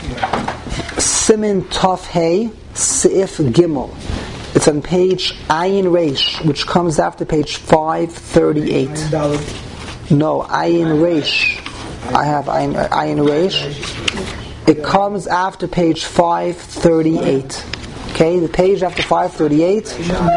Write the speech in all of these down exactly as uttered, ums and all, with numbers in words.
Simin Tov Hey Seif Gimel. It's on page Ayin Reish, which comes after page five thirty-eight. No, Ayin Reish. I have Ayin, Ayin Reish. It comes after page five thirty-eight. Okay, the page after five thirty-eight.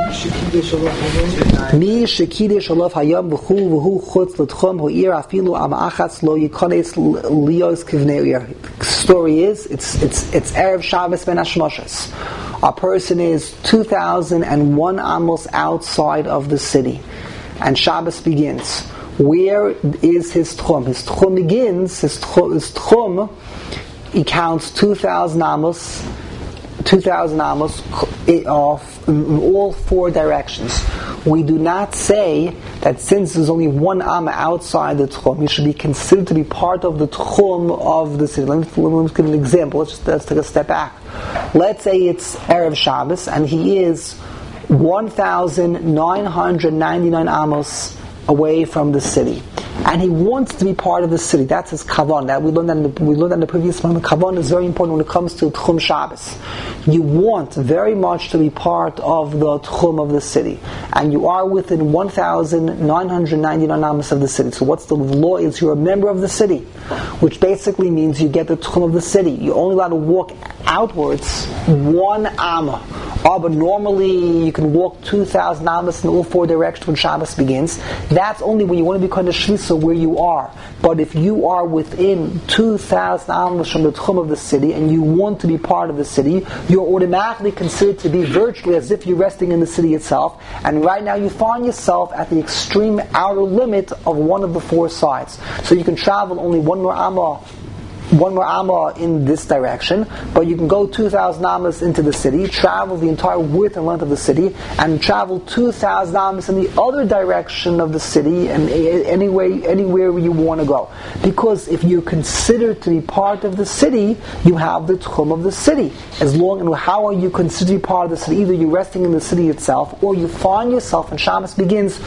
Mi shekidesh alav hayam v'hu v'hu chutz l'tchum ho'ir afilu ama'achatz lo yikones lios kivnei. Story is, it's it's it's Erev Shabbos ben Hashmoshes. A person is two thousand and one amos outside of the city, and Shabbos begins. Where is his tchum? His tchum begins. His tchum, his tchum he counts two thousand amos. two thousand amos off in all four directions. We do not say that since there's only one amma outside the tchum, he should be considered to be part of the tchum of the city. Let me, let me give an example. Let's, just, let's take a step back. Let's say it's Erev Shabbos and he is one thousand nine hundred ninety-nine amos away from the city, and he wants to be part of the city. That's his kavan. That we learned that in the, we learned in the previous one. The kavan is very important when it comes to Tchum Shabbos. You want very much to be part of the Tchum of the city, and you are within one thousand nine hundred ninety-nine amos of the city. So what's the law? Is you're a member of the city, which basically means you get the Tchum of the city. You're only allowed to walk outwards one amma. Oh, but normally you can walk two thousand amos in all four directions when Shabbos begins. That's only when you want to be kind of shvisa where you are. But if you are within two thousand amos from the tchum of the city and you want to be part of the city, you're automatically considered to be virtually as if you're resting in the city itself. And right now you find yourself at the extreme outer limit of one of the four sides. So you can travel only one more amma one more amma in this direction, but you can go two thousand amas into the city, travel the entire width and length of the city, and travel two thousand amas in the other direction of the city, and anywhere, anywhere you want to go. Because if you're considered to be part of the city, you have the tchum of the city. As long and how are you considered to be part of the city? Either you're resting in the city itself, or you find yourself, and Shabbos begins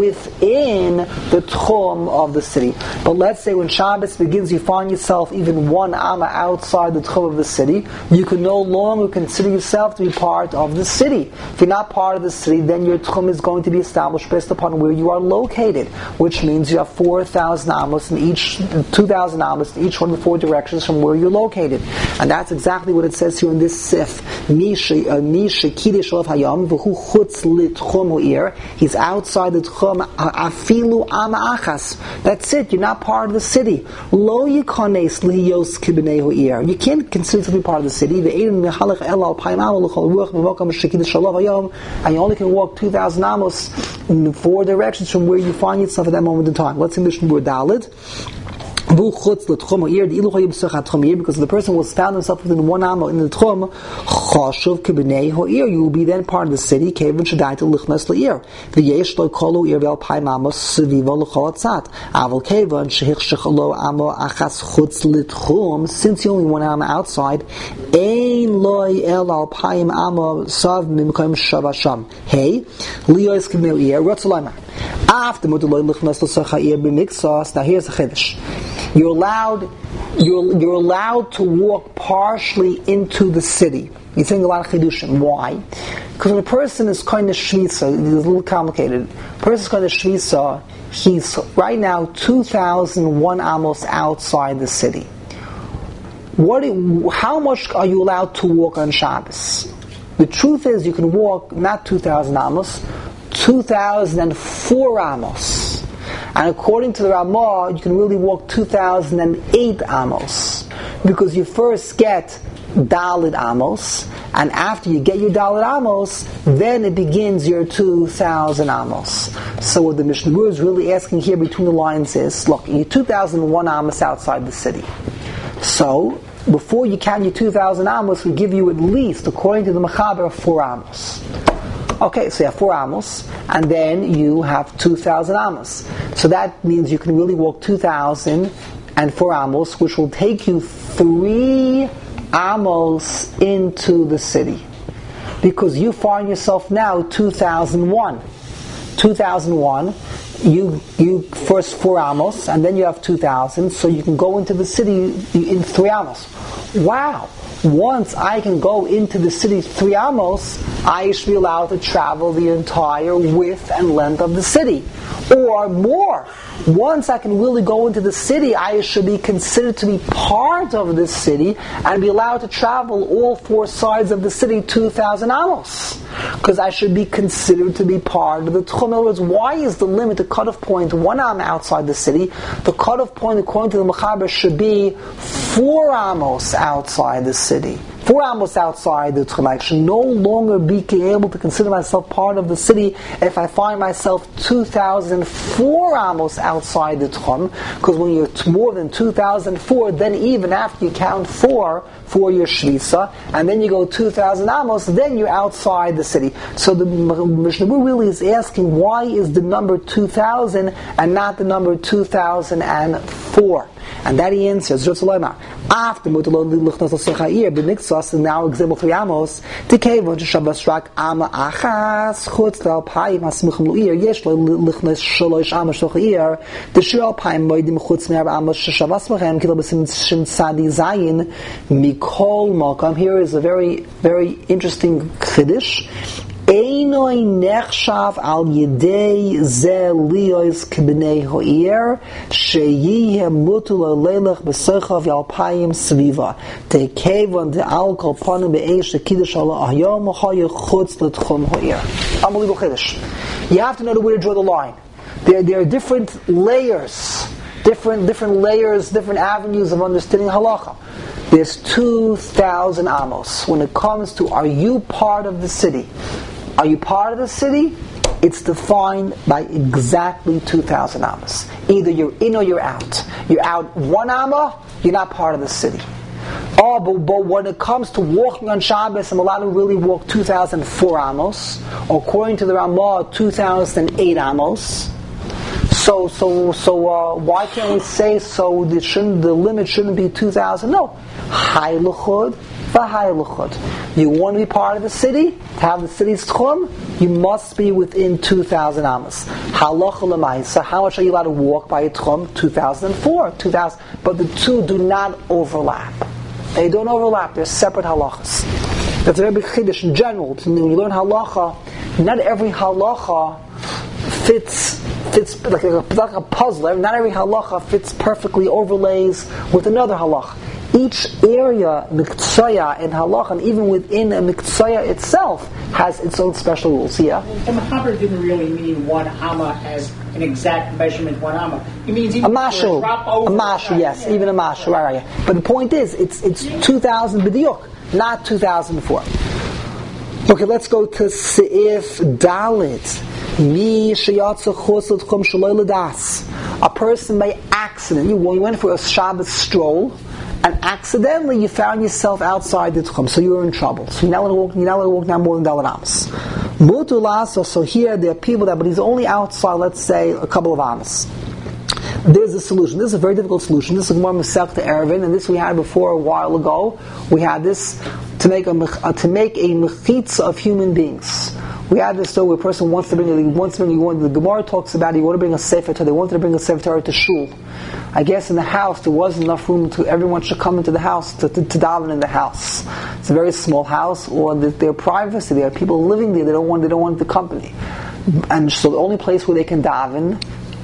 within the tchum of the city. But let's say when Shabbos begins, you find yourself even one amma outside the tchum of the city, you can no longer consider yourself to be part of the city. If you're not part of the city, then your tchum is going to be established based upon where you are located, which means you have four thousand amos in each, two thousand amos in each one of the four directions from where you're located. And that's exactly what it says here in this sif. He's outside the tchum, afilu amma achas. That's it, you're not part of the city. Lo yikones li you can't consider to be part of the city. And you only can walk two thousand amos in four directions from where you find yourself at that moment in time. Let's English word Dalid. Because the person was found himself within one amma in the tchum, you will be then part of the city. Since you only one amma outside, hey, after now here's the chiddush. You're allowed, you're, you're allowed to walk partially into the city. You're saying a lot of chidushim. Why? Because when a person is kind of shvisa, it's a little complicated. A person is kind of shvisa, he's right now two thousand one amos outside the city. What? How much are you allowed to walk on Shabbos? The truth is, you can walk not two thousand amos, two thousand four amos. And according to the Ramah, you can really walk two thousand eight amos. Because you first get Dalit amos, and after you get your Dalit amos, then it begins your two thousand amos. So what the Mishnah Berurah is really asking here between the lines is, look, you're two thousand one amos outside the city. So, before you count your two thousand amos, we give you at least, according to the Mechaber, four amos. Okay, so you have four amos, and then you have two thousand amos. So that means you can really walk two thousand and four amos, which will take you three amos into the city. Because you find yourself now two thousand one. two thousand one, you you first four amos, and then you have two thousand, so you can go into the city in three amos. wow, once I can go into the city three amos, I should be allowed to travel the entire width and length of the city. Or more. Once I can really go into the city, I should be considered to be part of this city and be allowed to travel all four sides of the city two thousand amos. Because I should be considered to be part of the tchum. In other words, why is the limit, the cutoff point, one am outside the city? The cutoff point, according to the Mechaber, should be four amos outside the city. Four amos outside the tchum. I should no longer be able to consider myself part of the city if I find myself two thousand four amos outside the tchum. Because when you're t- more than two thousand four, then even after you count four for your shvisa, and then you go two thousand amos, then you're outside the city. So the Mishnah really is asking, why is the number two thousand and not the number two thousand four? And that he answers, after Mutalon now example three amos, the Kevon to Shabbos Rak Ama Achas, Chutz Dal Pai, Masmuchim Luir, Yesh Lichnes Shalosh Amos Shochir, the Shul Pai Moidim Chutz Mer Amos Shabbos Machem, Kilobasim Shim Sadi Zayin, Mikol Malkam. Here is a very, very interesting Chiddush. Einoi nechshav al yedei ze liyos k'bnei ho'ir sheyihe mutul leilach b'sochav yalpayim sviva tekevon de al kol panu be'eish kiddush ala ahyom ho'ya chutz l'tchum ho'ir. Unbelievable chiddush. You have to know the way to draw the line. There, there are different layers, different different layers, different avenues of understanding halacha. There's two thousand amos. When it comes to, are you part of the city? Are you part of the city? It's defined by exactly two thousand amos. Either you're in or you're out. You're out one amma, you're not part of the city. Oh, but, but when it comes to walking on Shabbos, I'm allowed to really walk two thousand four amos, or according to the Ramah, two thousand eight amos. So, so, so, uh, why can't we say so? It shouldn't, the limit shouldn't be two thousand. No, Hay L'chud, v'Hay L'chud. You want to be part of the city, to have the city's tchum, you must be within two thousand amos. Halacha l'maisa, how much are you allowed to walk by a tchum? two thousand four, two thousand. But the two do not overlap. They don't overlap. They're separate halachas. That's a very big chiddush in general. When you learn halacha, not every halacha fits. Fits like a, like a puzzle. Not every halacha fits perfectly, overlays with another halacha. Each area, miktsaya in halacha, and even within a miktsaya itself, has its own special rules. Yeah. And Mechaber didn't really mean one amma as an exact measurement, one amma. He means even a mashu, drop over. A mashu, yes, yeah. Even a mashu. Right, right, yeah. But the point is, it's it's two thousand b'diuk, not two thousand four. Okay, let's go to Seif Dalit. Mi sheyatza chosot chum shaloi l'das. A person by accident, you went for a Shabbos stroll, and accidentally you found yourself outside the tchum, so you were in trouble. So you're not allowed to walk, you're not allowed to walk now more than dalet amos. Mutulas, so here there are people that, but he's only outside, let's say, a couple of amos. There's a solution. This is a very difficult solution. This is more Masech to Erevin, and this we had before a while ago. We had this to make a uh, to make a mechitza of human beings. We had this though where a person wants to bring a, wants to bring a, the Gemara talks about it, you want to bring a Sefer Torah. They wanted to bring a Sefer Torah to shul. I guess in the house there wasn't enough room to everyone should come into the house to, to, to daven in the house. It's a very small house, or the, their privacy. There are people living there. They don't want they don't want the company, and so the only place where they can daven,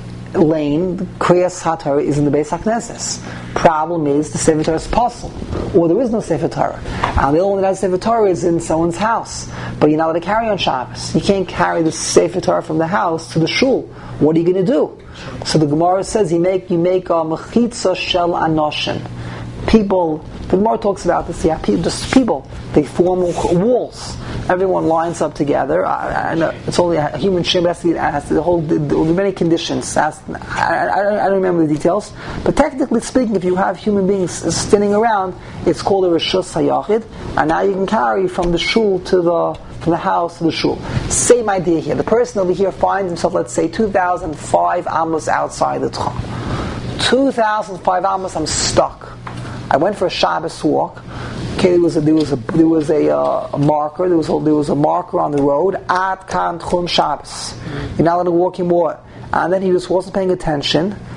lane, Kriyas HaTorah, is in the Beis HaKnesses. Problem is the Sefer Torah is possible, or there is no Sefer Torah. And the only one that has Sefer Torah is in someone's house, but you're not allowed to carry on Shabbos. You can't carry the Sefer Torah from the house to the shul. What are you going to do? So the Gemara says you make you make a mechitza shel anoshin. People, the Gemara talks about this. Yeah, people, just people. They form walls. Everyone lines up together. I, I know it's only a human shape. Has to be has to, the whole. There will be many conditions. Has, I, I, I don't remember the details, but technically speaking, if you have human beings standing around, it's called a reshus hayachid, and now you can carry from the shul to the from the house to the shul. Same idea here. The person over here finds himself, let's say, two thousand five amos outside the tchum. two thousand five amos. I'm stuck. I went for a Shabbos walk. Okay, there was a there was a there was a, uh, a marker. There was a, there was a marker on the road. Ad kan tchum Shabbos. You're not allowed to walk anymore. And then he just wasn't paying attention,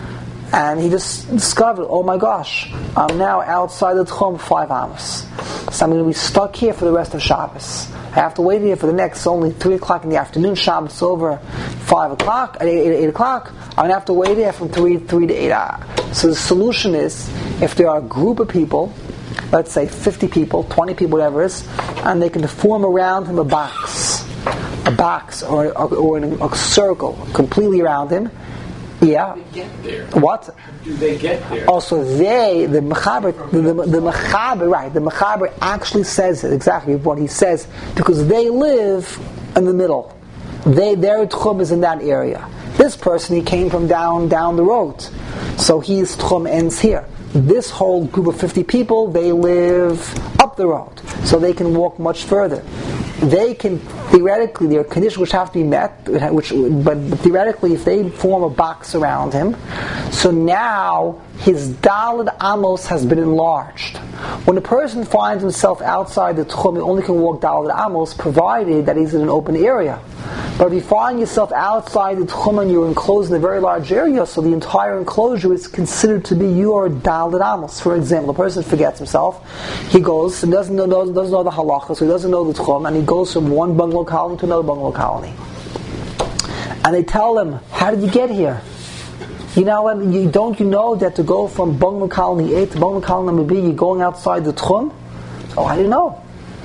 and he just discovered, oh my gosh, I'm now outside the Tchum five amos. So I'm going to be stuck here for the rest of Shabbos. I have to wait here for the next, only three o'clock in the afternoon, Shabbos over five o'clock, at eight, eight, eight o'clock. I'm going to have to wait here from three, three to eight hours. So the solution is, if there are a group of people, let's say fifty people, twenty people, whatever it is, and they can form around him a box, a box or, or, or in a circle completely around him. Yeah. How do they get there? What? How do they get there? Also, they, the Mechaber, the, the, the Mechaber, right, the Mechaber actually says it, exactly what he says, because they live in the middle. They, their Tchum is in that area. This person, he came from down, down the road. So his Tchum ends here. This whole group of fifty people, they live up the road. So they can walk much further. They can, theoretically, there are conditions which have to be met, which, but theoretically, if they form a box around him, so now his Daled Amos has been enlarged. When a person finds himself outside the Tchum, he only can walk Daled Amos, provided that he's in an open area. But if you find yourself outside the Tchum and you're enclosed in a very large area, so the entire enclosure is considered to be your Daled Amos. For example, a person forgets himself, he goes and doesn't know, doesn't know the halacha, so he doesn't know the Tchum, and he goes from one bungalow colony to another bungalow colony. And they tell him, how did you get here? You know, you, don't you know that to go from bungalow colony A to bungalow colony number B, you're going outside the Tchum? Oh, I didn't know.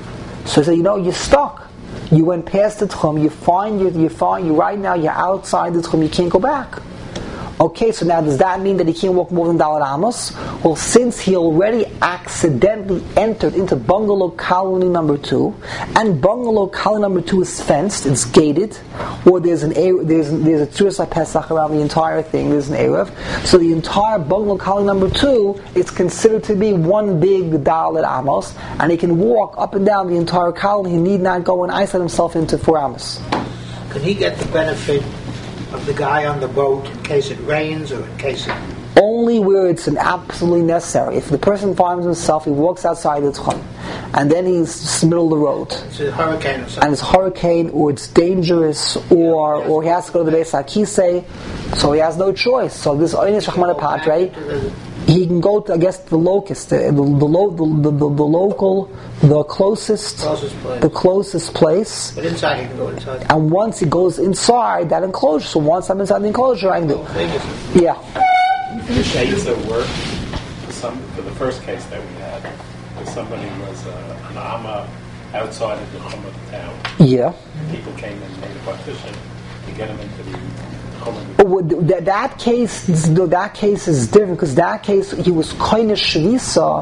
So he said, you know, you're stuck. You went past the Tchum, you find you you find you right now you're outside the Tchum, you can't go back. Okay, so now does that mean that he can't walk more than Daled Amos? Well, since he already accidentally entered into bungalow colony number two, and bungalow colony number two is fenced, it's gated, or there's an there's there's a Tzuras Pesach around the entire thing, there's an Erev, so the entire bungalow colony number two is considered to be one big Daled Amos, and he can walk up and down the entire colony. He need not go and isolate himself into four Amos. Can he get the benefit of the guy on the boat in case it rains or in case it... Only where it's an absolutely necessary. If the person finds himself, he walks outside the Tchum, and then he's in the middle of the road. It's a hurricane or something. And it's a hurricane, or it's dangerous, or or he has to go to the Beis HaKisei, so he has no choice. So this Oynish Shachmana Patre, he can go to, I guess, the locust, the the, the, the, the, the local, the closest, Closest place. the closest place. But inside he can go inside. And once he goes inside that enclosure, so once I'm inside the enclosure, I can do. Yeah. The shades of work for, some, for the first case that we had, where somebody was uh, an Amma outside of the Tchum of the town. Yeah. People came and made a partition to get them into the Tchum of the Oh, that, that case, that case is different, because that case he was koine shvisa.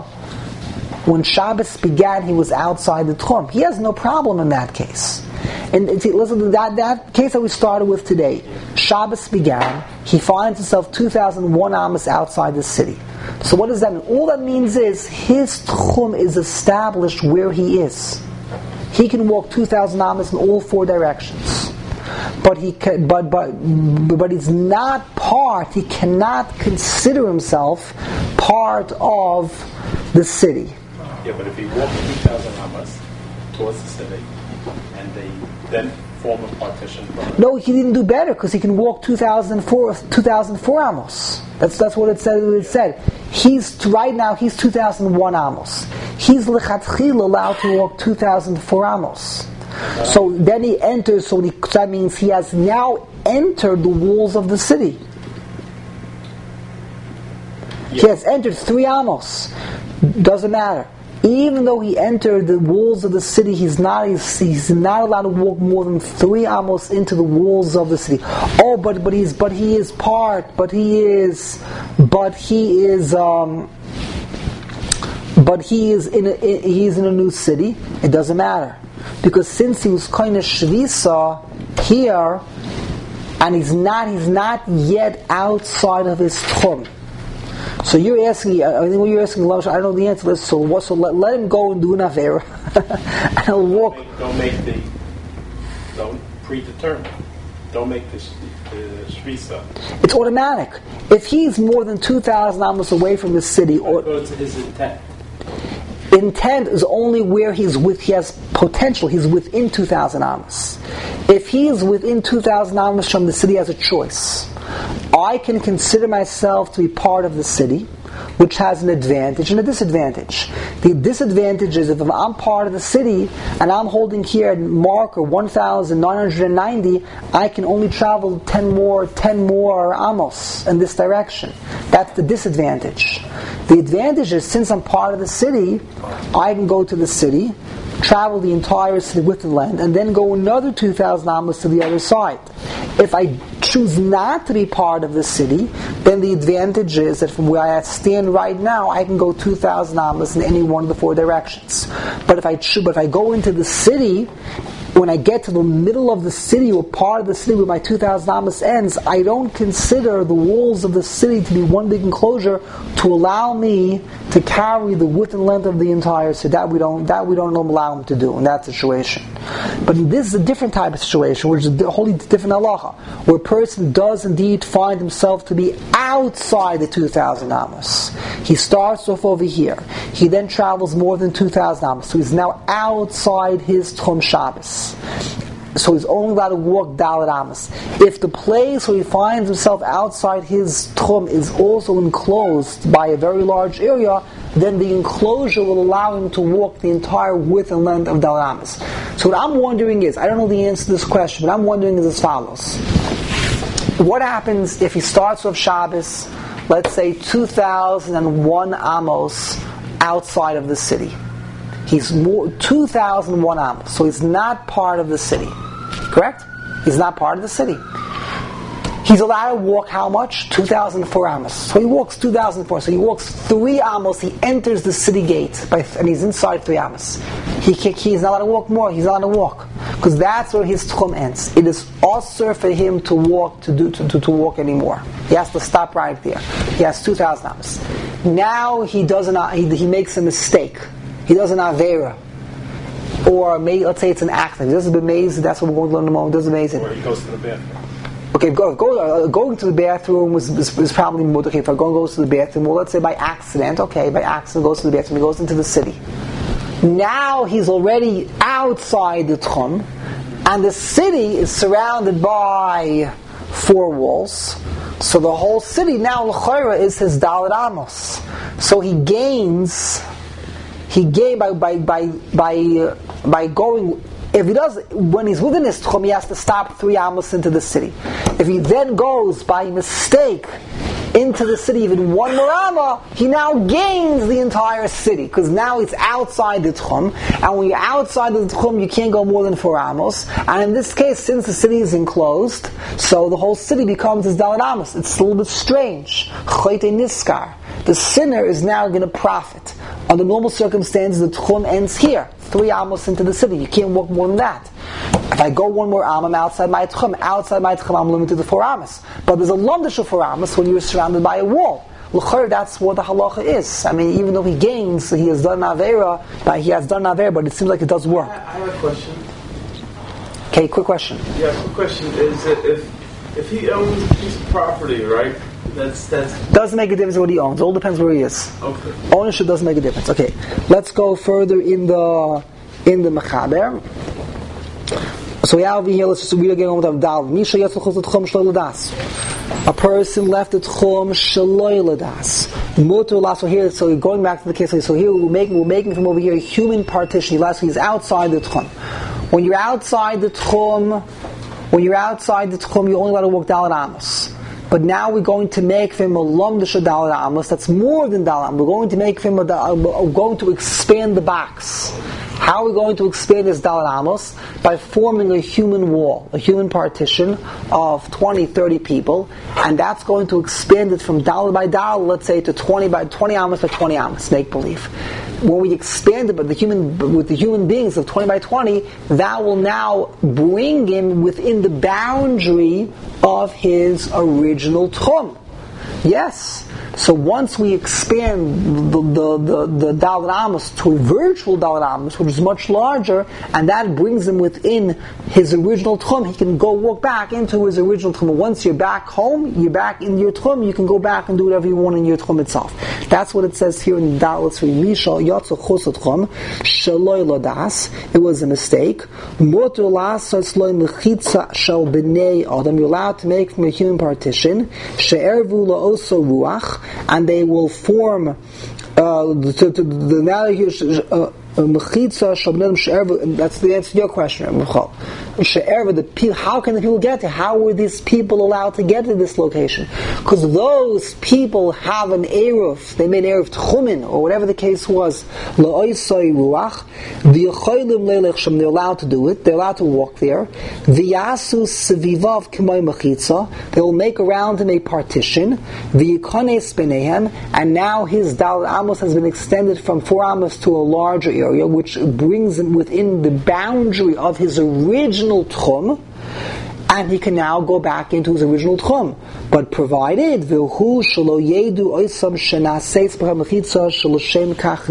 When Shabbos began, he was outside the Tchum. He has no problem in that case. And see, listen to that, that case that we started with today. Shabbos began, he finds himself two thousand one amos outside the city. So what does that mean? All that means is his Tchum is established where he is. He can walk two thousand amos in all four directions. But he can, but but but he's not part. He cannot consider himself part of the city. Yeah, but if he walked two thousand amos towards the city, and they then form a partition. No, he didn't do better, because he can walk two thousand four amos. That's that's what it said. It said he's right now. He's two thousand one amos. He's lechatchila allowed to walk two thousand four amos. So then he enters. So, he, so that means he has now entered the walls of the city. Yeah. He has entered three amos. Doesn't matter. Even though he entered the walls of the city, he's not he's, he's not allowed to walk more than three amos into the walls of the city. Oh, but but he's but he is part. But he is but he is um, but he is in a, in, he's in a new city. It doesn't matter, because since he was kind of shvisa here, and he's not he's not yet outside of his tchum. So you're asking, I think what you're asking, I don't know the answer to this, so, what, so let, let him go and do an affair, and he'll walk. Don't make, don't make the, don't predetermine, don't make this the shvisa. It's automatic. If he's more than two thousand amos away from the city, or goes to his intent. Intent is only where he's with, he has potential, he's within two thousand amos. If he is within two thousand amos from the city, he has a choice. I can consider myself to be part of the city, which has an advantage and a disadvantage. The disadvantage is if I'm part of the city and I'm holding here at marker one thousand nine hundred ninety, I can only travel ten more, ten more amos in this direction. That's the disadvantage. The advantage is since I'm part of the city, I can go to the city, travel the entire city with the land, and then go another two thousand amos to the other side. If I choose not to be part of the city, then the advantage is that from where I stand right now, I can go two thousand amos in any one of the four directions. But if I choose, but if I go into the city, when I get to the middle of the city or part of the city where my two thousand amos ends, I don't consider the walls of the city to be one big enclosure to allow me to carry the width and length of the entire city. That we don't, that we don't allow him to do in that situation. But this is a different type of situation, which is a wholly different halacha, where a person does indeed find himself to be outside the two thousand amos. He starts off over here. He then travels more than two thousand amos. So he's now outside his Tchum Shabbos. So he's only allowed to walk Dalet Amos. If the place where he finds himself outside his Tchum is also enclosed by a very large area, then the enclosure will allow him to walk the entire width and length of Dalet Amos. So what I'm wondering is, I don't know the answer to this question, but I'm wondering is as follows. What happens if he starts with Shabbos, let's say two thousand one amos outside of the city? He's more, two thousand one amos, so he's not part of the city. Correct? He's not part of the city. He's allowed to walk how much? two thousand four amos. So he walks two thousand four. So he walks three amos. He enters the city gate, by, and he's inside three amos. He, he's not allowed to walk more. He's not allowed to walk. Because that's where his tchum ends. It is also for him to walk, to do to, to, to walk anymore. He has to stop right there. He has two thousand amos. Now he doesn't, he, he makes a mistake. He does an avera. Or maybe, let's say it's an accident. He does a amazing. That's what we're going to learn in a moment. Does amazing. Or he goes to the bathroom. Okay, go, go, uh, going to the bathroom was, was, was probably more. Okay, if a going goes to the bathroom, well, let's say by accident. Okay, by accident goes to the bathroom. He goes into the city. Now he's already outside the Tchum, and the city is surrounded by four walls. So the whole city now, l'chayra, is his Dalet Amos. So he gains. He gained by by by by, uh, by going. If he does, when he's within his tchum, he has to stop three amos into the city. If he then goes by mistake into the city even one more amma, he now gains the entire city, because now it's outside the tchum, and when you're outside the tchum, you can't go more than four amos. And in this case, since the city is enclosed, so the whole city becomes his Dalet Amos. It's a little bit strange. Choyte niskar. The sinner is now going to profit. Under normal circumstances, the tchum ends here, three amos into the city. You can't walk more than that. If I go one more am, I'm outside my tchum. Outside my tchum, I'm limited to four amos. But there's a lumdish of four amos when you're surrounded by a wall. L'chayr, that's what the halacha is. I mean, even though he gains, he has done avera, but he has done avera, but it seems like it does work. I have a question. Okay, quick question. Yeah, quick question is that if if he owns a piece of property, right? That's that's doesn't make a difference what he owns. It all depends where he is. Okay. Ownership doesn't make a difference. Okay, let's go further in the in the mechaber. So we have here. Let's just read again with Avdal. Misha yatzul tchum shloi l'das. A person left the tchum shloi l'das. Mutar las. So here, so going back to the case. So here we're making we're making from over here a human partition. Last he's outside the tchum. When you're outside the tchum, when you're outside the tchum, you're only allowed to walk Dalet Amos. But now we're going to make for him a lumdish Dalet Amos. That's more than Dalet Amos. We're going to make for him a, a, we're going to expand the box. How are we going to expand this Dalet Amos? By forming a human wall, a human partition of twenty, thirty people, and that's going to expand it from Dalet by Dalet, let's say, to twenty by twenty Amos by twenty Amos, make believe. When we expand it, but the human with the human beings of twenty by twenty, that will now bring him within the boundary of his original tchum. Yes, So once we expand the the the, the Dalet Amos to a virtual Dalet Amos, which is much larger, and that brings him within his original Tchum, he can go walk back into his original Tchum. Once you're back home, you're back in your Tchum, you can go back and do whatever you want in your Tchum itself. That's what it says here in Dalet Misha Yatzu Chos Tchum Shaloi Lodas. It was a mistake. Motor Lasas Lo Mechitza Shal B'nei Adam. You're allowed to make from a human partition. She'ervu La'oso Ruach, and they will form uh, the, the, the now here uh, Mechitza Shal B'nei Adam She'ervu. That's the answer to your question, Michal. She'ervu, the people. How can the people get there? How were these people allowed to get to this location? Because those people have an eruv. They made eruv tchumin, or whatever the case was. La'oisoi ruach. V'yocholim leilech shem. They're allowed to do it. They're allowed to walk there. V'yasu sevivav k'may mechitza. They will make around him a partition. V'yikones b'neihem. And now his Dalet Amos has been extended from four amos to a larger area, which brings him within the boundary of his original Tchum, and he can now go back into his original Tchum. But provided v'hu shelo yedu oisam shenaseis b'hamechitza sheloshem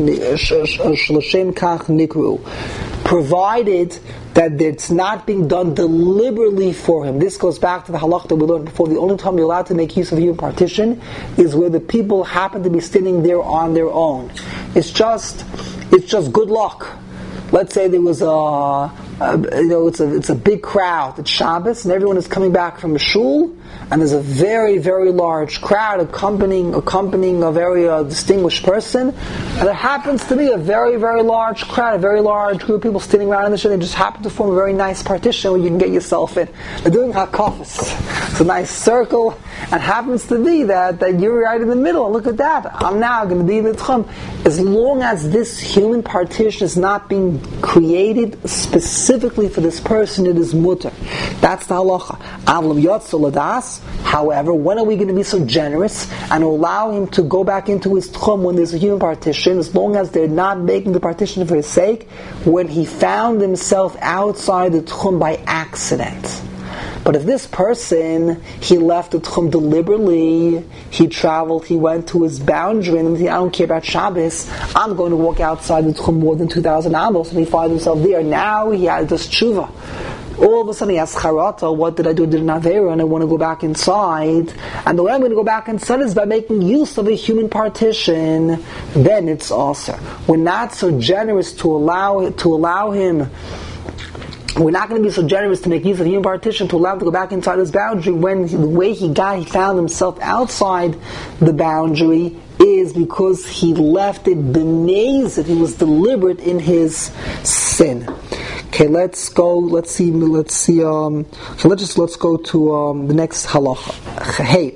kach nikru. Provided that it's not being done deliberately for him. This goes back to the halach that we learned before. The only time you're allowed to make use of human partition is where the people happen to be standing there on their own. It's just, it's just good luck. Let's say there was a, a you know, it's a it's a big crowd at Shabbos, and everyone is coming back from a shul, and there's a very very large crowd accompanying accompanying a very uh, distinguished person, and there happens to be a very very large crowd, a very large group of people standing around in the shul. They just happen to form a very nice partition where you can get yourself in. They're doing hakafos. It's a nice circle, and happens to be that that you're right in the middle. Look at that. I'm now going to be in the Tchum. As long as this human partition is not being created specifically for this person, it is mutter. That's the halacha. Avlam yotzu ladas. However, when are we going to be so generous and allow him to go back into his Tchum when there's a human partition, as long as they're not making the partition for his sake, when he found himself outside the Tchum by accident? But if this person, he left the Tchum deliberately, he traveled, he went to his boundary, and he, I don't care about Shabbos, I'm going to walk outside the Tchum more than two thousand amos, and he finds himself there. Now he has this tshuva. All of a sudden he has charata, what did I do? I did an avera, and I want to go back inside. And the way I'm going to go back inside is by making use of a human partition. Then it's also. We're not so generous to allow to allow him. We're not going to be so generous to make use of human partition to allow him to go back inside his boundary when the way he got, he found himself outside the boundary is because he left it benazed. He was deliberate in his sin. Okay, let's go. Let's see. Let's see. Um, so let's just let's go to um, the next halacha. Hey.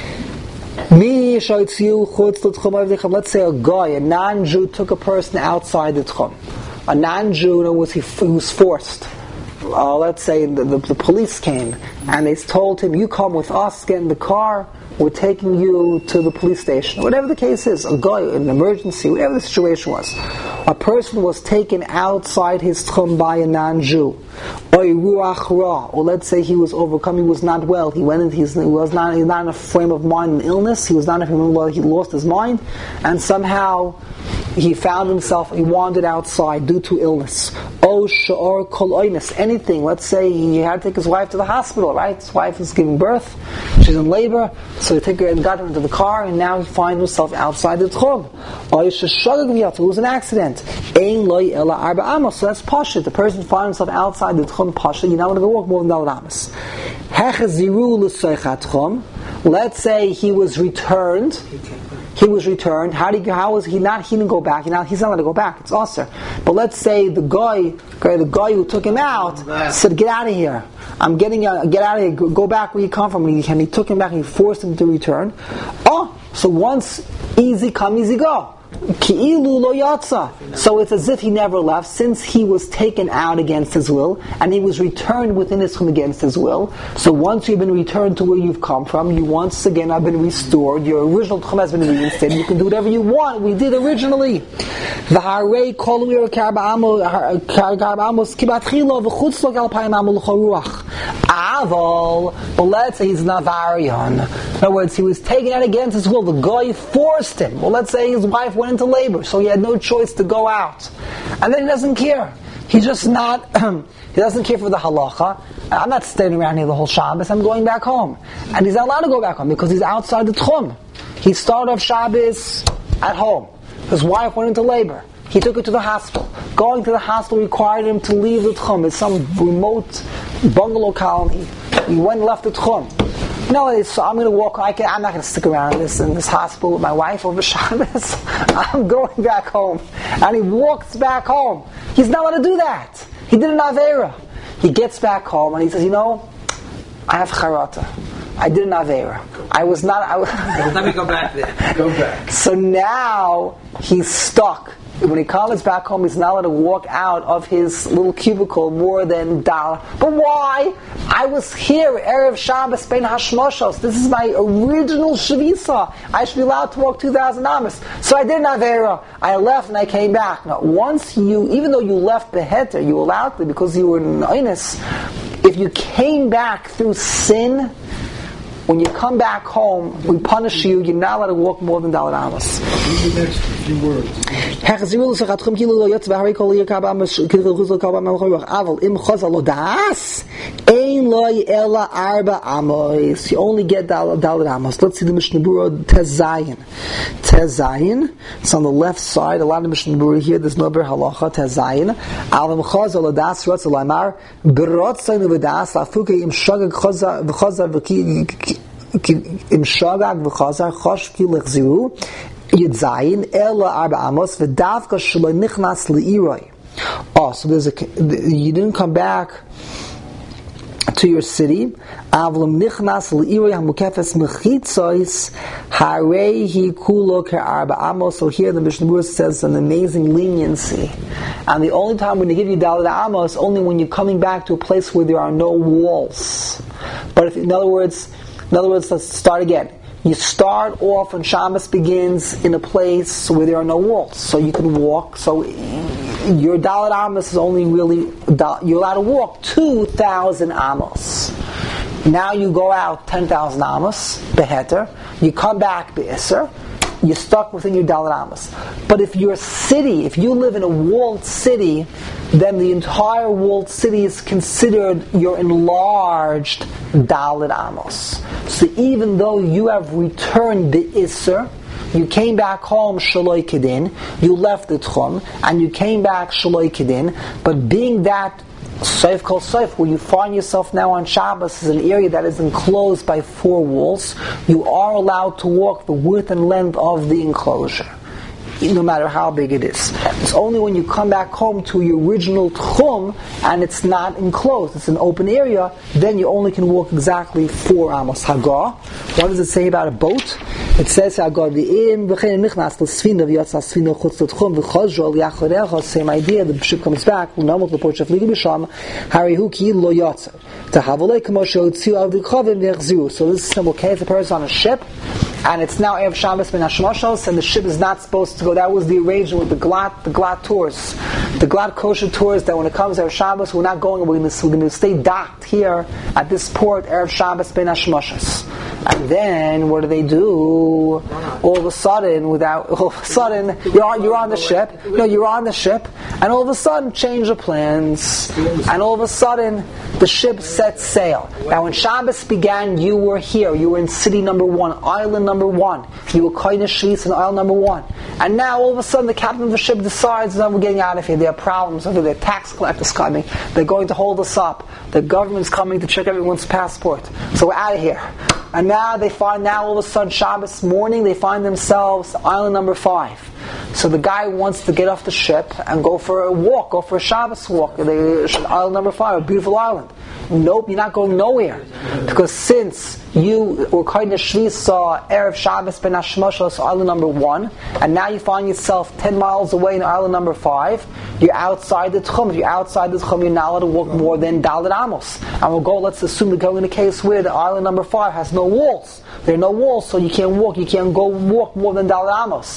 Let's say a guy, a non-Jew, took a person outside the Tchum. A non-Jew, you know, was he, he was forced. Uh, let's say the, the, the police came and they told him, you come with us, get in the car, we're taking you to the police station. Whatever the case is, a guy, an emergency, whatever the situation was. A person was taken outside his Tchum by a non-Jew. Or let's say he was overcome, he was not well, he went in, he was not, he was not in a frame of mind and illness, he was not in a frame of mind, he lost his mind, and somehow he found himself, he wandered outside due to illness. Oh, sha'or kol oinus, anything. Let's say he had to take his wife to the hospital, right? His wife is giving birth, she's in labor, so he took her and got her into the car, and now he finds himself outside the Tchum. Oh, sha'shagag, it was an accident. Ein loy ela arba amos, so that's pasha. The person finds himself outside the Tchum pasha, you're not going to go walk more than Dalet Amos. Hechaziru l'soichat Tchum. Let's say he was returned. He was returned. How did he, how was he not? He didn't go back. He not, he's not allowed to go back. It's usher. But let's say the guy, the guy who took him out, said, "Get out of here. I'm getting you. Get out of here. Go, go back where you come from." And he, and he took him back and he forced him to return. Oh, so once easy come, easy go. Ki'ilu lo yatsa. So it's as if he never left, since he was taken out against his will, and he was returned within his Tchum against his will. So once you've been returned to where you've come from, you once again have been restored. Your original Tchum has been reinstated. You can do whatever you want. We did originally. Aval, but let's say he's Navarian. In other words, he was taken out against his will. The guy forced him. Well, let's say his wife went into labor, so he had no choice to go out. And then he doesn't care. He's just not, he doesn't care for the halacha. I'm not standing around here the whole Shabbos, I'm going back home. And he's not allowed to go back home because he's outside the Tchum. He started off Shabbos at home. His wife went into labor. He took her to the hospital. Going to the hospital required him to leave the Tchum. It's some remote bungalow colony. He went and left the Tchum. You know, so I'm going to walk. I can, I'm not going to stick around in this in this hospital with my wife over Shabbos. I'm going back home, and he walks back home. He's not allowed to do that. He did an avera. He gets back home and he says, "You know, I have charata. I did an avera. I was not." I was Let me go back there. Go back. So now he's stuck. When he comes back home, he's not allowed to walk out of his little cubicle more than dollar. But why? I was here, Erev Shabbos, Ben Hashmoshos. This is my original Shavisa. I should be allowed to walk two thousand amas. So I did an Avera. I left and I came back. Now, once you, even though you left Beheter, you allowed to because you were in Oinus. If you came back through sin, when you come back home, we punish you. You're not allowed to walk more than Dalet Amos. Read the next few words. You only get Dalet Amos. Let's see the Mishnah Berurah Tezayin. Tezayin. It's on the left side. A lot of Mishnah Berurah here. There's no Ber Halacha. Tezayin. Alam Chazal Ladas Rotz Lamar Berotzayin Uvedas Lafuke Im Shagag Chazal V'Chazal V'Ki Im Shagag V'Chazal Chosh Ki Lechziru Yidzayin Ela Arba Amos V'Davka Shlo Nichnas Le'iroi. Oh, so there's a you didn't come back to your city. Avlam Nichnas Le'iroi Hamukefes Mechitzois Hareihi Kulo Ke'Arba Amos. So here the Mishnah Berurah says an amazing leniency. And the only time when they give you Dalet Amos is only when you're coming back to a place where there are no walls. But if, in other words, in other words, let's start again. You start off when Shabbos begins in a place where there are no walls, so you can walk. So your Dalet Amos is only really you're allowed to walk two thousand amos. Now you go out ten thousand amos beheter. You come back be'isser. You're stuck within your Dalet Amos. But if your city, if you live in a walled city, then the entire walled city is considered your enlarged Dalet Amos. So even though you have returned the Isser, you came back home Shaloi Kedin, you left the Tchum, and you came back Shaloi Kedin, but being that Seif Kol Seif, where you find yourself now on Shabbos, is an area that is enclosed by four walls, you are allowed to walk the width and length of the enclosure, no matter how big it is. It's only when you come back home to your original Tchum and it's not enclosed, it's an open area, then you only can walk exactly four amos. Hagah. What does it say about a boat? It says Hagah v'im v'chein nichnas l'sfina v'yatsa sfina chutz l'tchum v'chazro l'yachorecha. Same idea. The ship comes back. U'namot l'porch afligu b'sham harihu ki lo yatsa. Tahavolei k'mo she'otziu avdichavim v'yachziru. So this is simple. Okay, it's a person on a ship, and it's now Erev Shabbos ben Hashmoshos, and the ship is not supposed to go. That was the arrangement with the Glat, the Glat tours, the Glat kosher tours. That when it comes to Erev Shabbos, we're not going. We're going to, we're going to stay docked here at this port, Erev Shabbos ben Hashmoshos. And then what do they do? All of a sudden, without all of a sudden, you're on, you're on the ship. No, you're on the ship, and all of a sudden, change of plans, and all of a sudden, the ship sets sail. Now, when Shabbos began, you were here. You were in city number one, island number one. You were Koine Shvis in island number one. And now, all of a sudden, the captain of the ship decides that we're getting out of here. There are problems. Over there, tax collectors coming. They're going to hold us up. The government's coming to check everyone's passport. So we're out of here. And now they find, now all of a sudden, Shabbos morning, they find themselves island number five. So the guy wants to get off the ship and go for a walk, go for a Shabbos walk. They, island number five, a beautiful island. Nope, you're not going nowhere. Because since you were kind of Shvi saw Erev Shabbos ben Hashmoshos, island number one, and now you find yourself ten miles away in island number five, you're outside the Tchum. If you're outside the Tchum, you're not allowed to walk more than Dalet Amos. And we'll go, let's assume we're going in a case where the island number five has no walls. There are no walls, so you can't walk, you can't go walk more than Dalet Amos.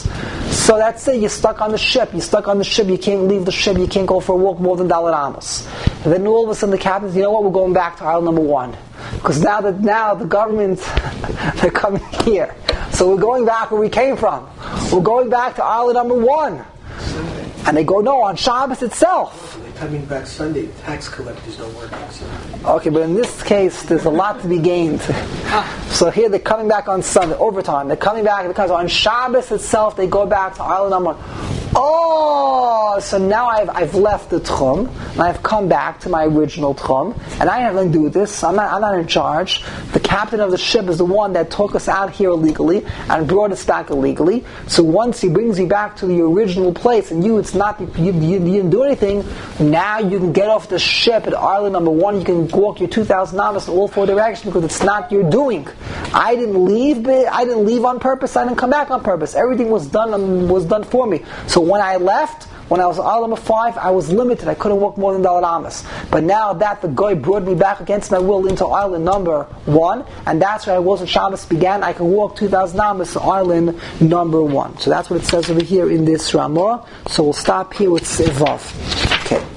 So that's it. You're stuck on the ship. You're stuck on the ship. You can't leave the ship. You can't go for a walk more than Dalet Amos. And then all of a sudden the captain's, you know what? We're going back to island number one because now that now the government they're coming here. So we're going back where we came from. We're going back to island number one. And they go, no, on Shabbos itself. They're coming back Sunday. Tax collectors don't work on Sunday. Okay, but in this case, there's a lot to be gained. So here they're coming back on Sunday, overtime. They're coming back because on Shabbos itself, they go back to island number one. Oh, so now I've I've left the Tchum, and I've come back to my original Tchum, and I have nothing to do with this. I'm not I'm not in charge. The captain of the ship is the one that took us out here illegally and brought us back illegally. So once he brings you back to the original place, and you it's not you, you, you didn't do anything. Now you can get off the ship at island number one. You can walk your two thousand amos in all four directions because it's not your doing. I didn't leave. I didn't leave on purpose. I didn't come back on purpose. Everything was done was done for me. So when I left, when I was island number five, I was limited. I couldn't walk more than Dalet Amos. But now that the guy brought me back against my will into island number one, and that's where I was when Shabbos began, I can walk two thousand amos to island number one. So that's what it says over here in this Ramah. So we'll stop here with Sevav. Okay.